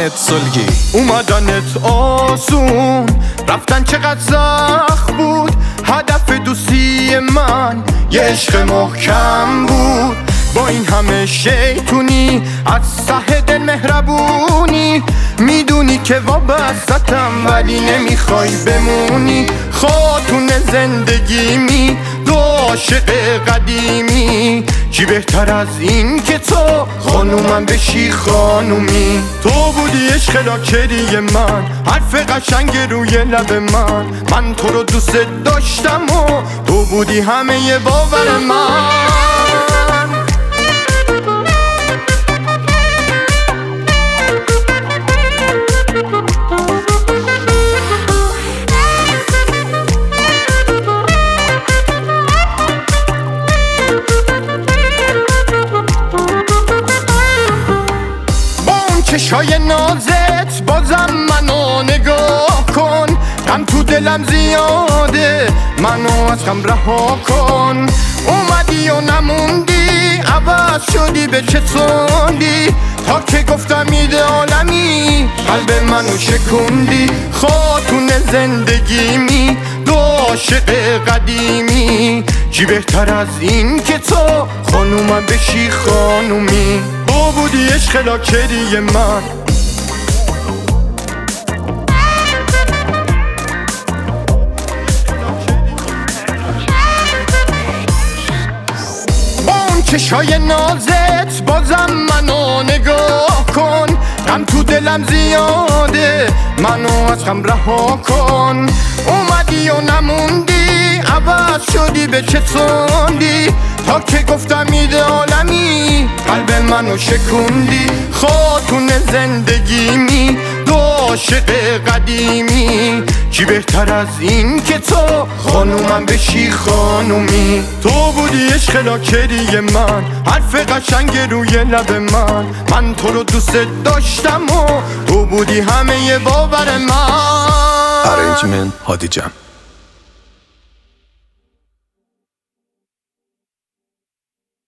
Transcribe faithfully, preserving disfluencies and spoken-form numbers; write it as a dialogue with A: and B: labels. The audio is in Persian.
A: حامد سلگی.
B: اومدنت آسون، رفتن چقدر سخت بود. هدف دوستی من یه عشق محکم بود. با این همه شیطونی از ته دل مهربونی، میدونی که وابستم ولی نمیخوای بمونی. خاتون زندگیمی، دو عاشق قدیمی، چی بهتر از این که تو خانومم بشی خانومی. تو بودی عشق لاکری من، حرف قشنگ روی لب من. من تو رو دوست داشتم و تو بودی همه باور من. چشای نازت بازم منو نگاه کن. غم تو دلم زیاده، منو از غم رها کن. اومدی و نموندی، عوض شدی به چه سالی. تا که گفتم ایده عالمی، قلب منو شکوندی. خاتون زندگیمی، دو عاشق قدیمی، چی بهتر از این که تو خانومم بشی خانومی. تو بودی عشق لاکری من. با اون چشای نازت بازم منو نگاه کن. غم تو دلم زیاده، منو از غم رها کن. اومدی و نموندی، عوض شدی به چه سالی. تا که گفتم ایده عالمی، قلب منو شکوندی. خاتون زندگیمی، دو عاشق قدیمی، چی بهتر از این که تو خانومم بشی خانومی. تو بودی عشق لاکری من، حرف قشنگ روی لب من. من تو رو دوست داشتم و تو بودی همه باور من.
A: ارنجمنت هادی جم.